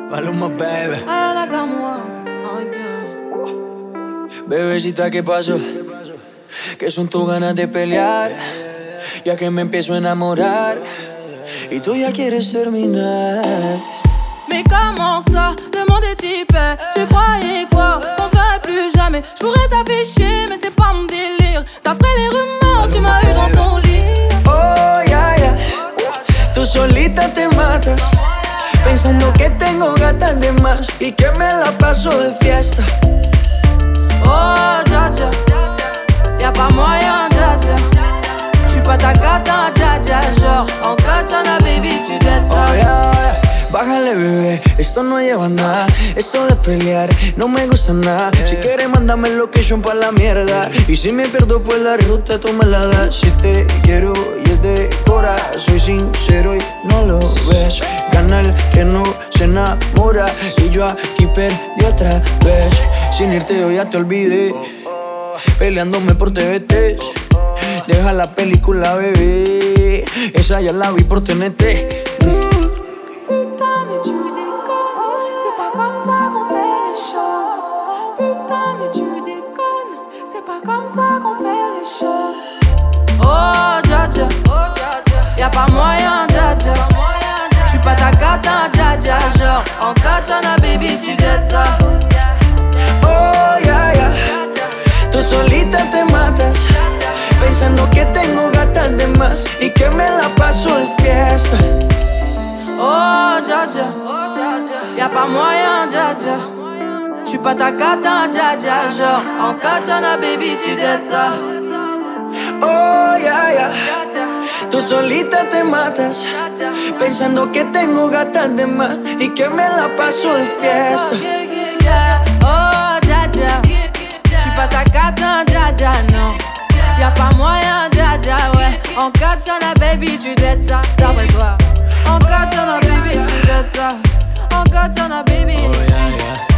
Maluma, baby. Ay, like moi. Ay, yeah. Bebecita, ¿qué pasó? Que son tus ganas de pelear, ya que me empiezo a enamorar y tú ya quieres terminar. Mais comment ça, le monde est hyper. Tu croyais quoi, qu'on se verrait plus jamais. J'pourrais t'afficher, mais c'est pas mon délire. D'après les rumeurs, tu m'as eu dans ton lit. Oh, ya, ya. Tú solita te matas, pensando que tengo gatas de más y que me la paso de fiesta. Oh, dja dja, y'a pas moyen, dja dja. J'suis pas ta gata, dja dja. Genre, en katana, baby, tu dettes ça. Oh, ya, ya. Bájale, bebé, esto no lleva nada. Esto de pelear no me gusta nada. Si quieres, mándame el location pa' la mierda. Y si me pierdo, pues la ruta tú me la das. Si te quiero y es de cora, soy sincero y no lo ves. Gana el que no se enamora. Y yo aquí perdí otra vez. Sin irte yo ya te olvidé, peleándome por TVT. Deja la película, bebé, esa ya la vi por TNT. Putain, mais tu déconnes. C'est pas comme ça qu'on fait les choses. Putain, mais tu déconnes. C'est pas comme ça qu'on fait les choses. Oh, dja dja, y'a pas moyen, dja dja. J'suis pas ta gata, dja dja. Genre, en katana, baby, tu dettes ça. Oh, ya, ya. Tú solita te matas, pensando que tengo gatas de más y que me la paso de fiesta. Oh, dja dja, y'a pas moyen, dja dja. J'suis pas ta gata, dja dja. Genre, en katana, baby, tu dettes ça. Oh, ya, ya. Tú solita te matas, pensando que tengo gatas de más y que me la paso de fiesta. Oh, dja dja, j'suis pas ta gata, dja dja, non. Y'a pas moyen, dja dja, ouais. En katana, baby, tu dettes ça. D'après toi. En katana, baby, tu dettes ça. En katana, baby. Oh, yeah, yeah.